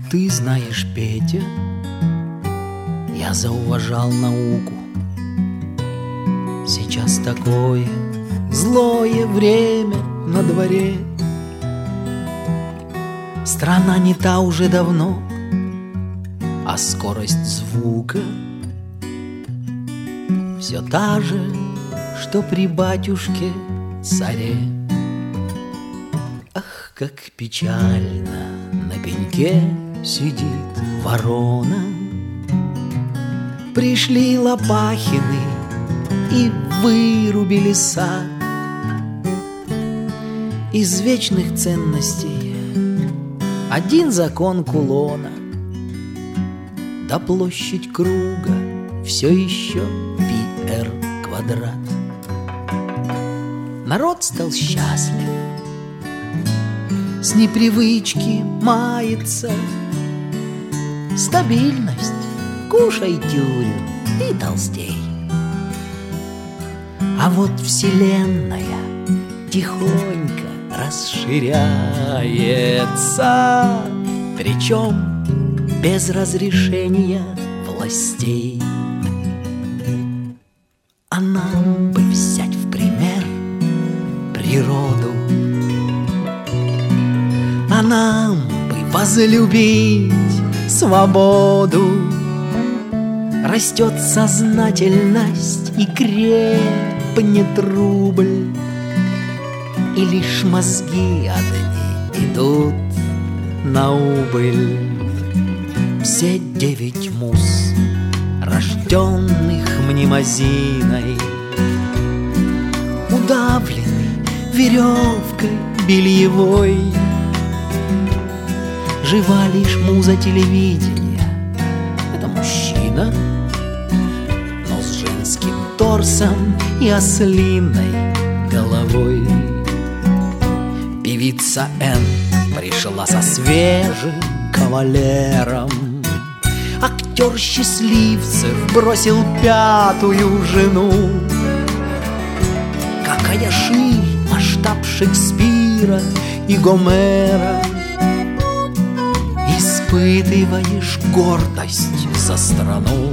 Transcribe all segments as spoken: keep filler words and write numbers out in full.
Ты знаешь, Петя, я зауважал науку. Сейчас такое злое время на дворе. Страна не та уже давно, а скорость звука все та же, что при батюшке царе. Ах, как печально на пеньке сидит ворона. Пришли Лопахины и вырубили сад. Из вечных ценностей один закон кулона, да площадь круга все еще пи эр квадрат. Народ стал счастлив, с непривычки мается. Стабильность, кушай тюрю и толстей. А вот вселенная тихонько расширяется, причем без разрешения властей. А нам бы взять в пример природу, а нам бы возлюбить свободу. Растет сознательность и крепнет рубль, и лишь мозги одни идут на убыль. Все девять муз, рожденных мнемозиной, удавлены веревкой бельевой. Жива лишь муза телевидения, это мужчина, но с женским торсом и ослиной головой. Певица Н пришла со свежим кавалером. Актер Счастливцев бросил пятую жену. Какая ширь, масштаб Шекспира и Гомера. Испытываешь гордость за страну.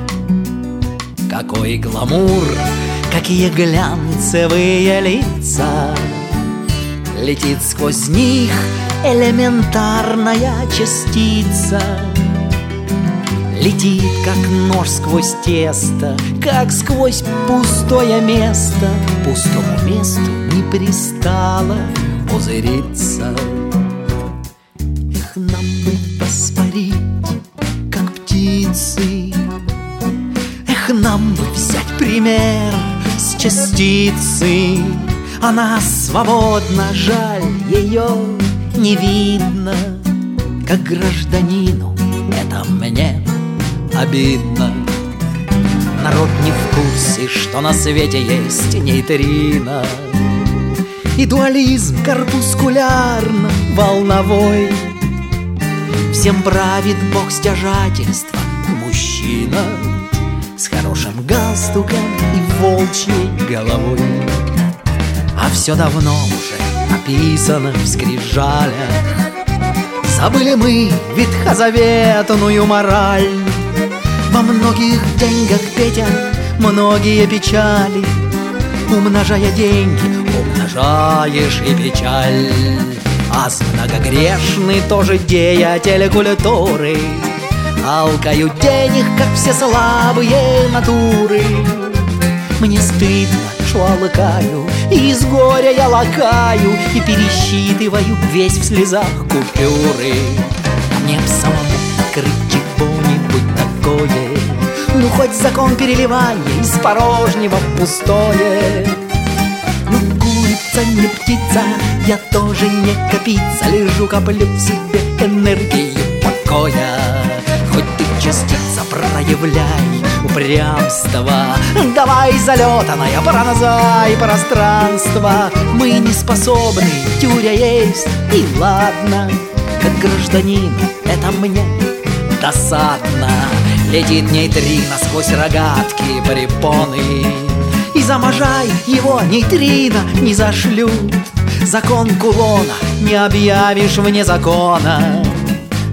Какой гламур, какие глянцевые лица. Летит сквозь них элементарная частица. Летит, как нож сквозь тесто, как сквозь пустое место. Пустому месту не пристало пузыриться. Эх, нам бы воспарить, как птицы. Эх, нам бы взять пример с частицы. Она свободна, жаль, ее не видно. Как гражданину это мне обидно. Народ не в курсе, что на свете есть нейтрино. И дуализм корпускулярно волновой. Всем правит бог стяжательства, мужчина с хорошим галстуком и волчьей головой. А все давно уже написано в скрижалях. Забыли мы ветхозаветную мораль. Во многих деньгах, Петя, многие печали. Умножая деньги, умножаешь и печаль. Аз многогрешный тоже деятель культуры. Алкаю денег, как все слабые натуры. Мне стыдно, что алкаю, и из горя я лакаю, и пересчитываю весь в слезах купюры. Мне б самому открыть чего-нибудь такое, ну хоть закон переливания из порожнего в пустое. Ну курица не птица, я тоже не копица. Лежу, коплю в себе энергию покоя. Хоть ты частица, проявляй упрямство. Давай залетанная, пронзай пространство. Мы не способны, тюря есть, и ладно. Как гражданин это мне досадно. Летит нейтрино сквозь рогатки препоны. И заможай его нейтрино не зашлют. Закон кулона не объявишь вне закона.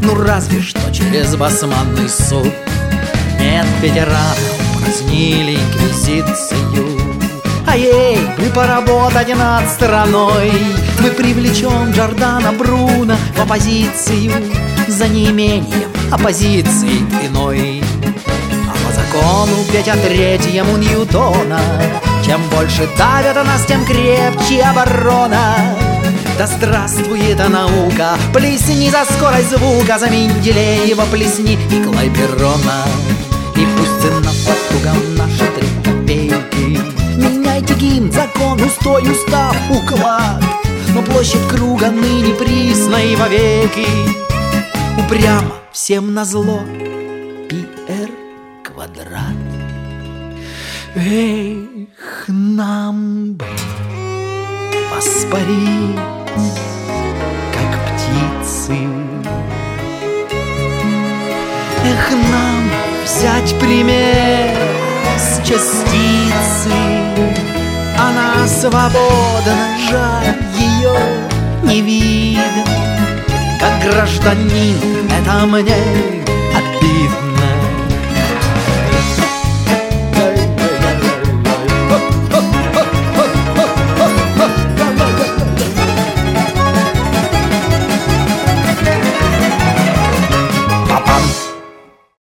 Ну разве что через басманный суд. Нет, ветераны упразднили инквизицию. А ей бы поработать над страной. Мы привлечем Джордана Бруно в оппозицию за неимением оппозиции иной. А по закону Петя Третьему Ньютона: чем больше давят на нас, тем крепче оборона. Да здравствует наука, плесни за скорость звука, за Менделеева плесни и Клайперона. И пусть цена потугам наши три копейки. Меняйте гимн, закон, устой, устав, уклад, но площадь круга ныне присной вовеки. Упрямо всем назло пи-эр квадрат. Эх, нам бы воспарить, как птицы. Эх, нам взять пример с частицы. Она свободна, жаль, ее не видно. Как гражданин это мне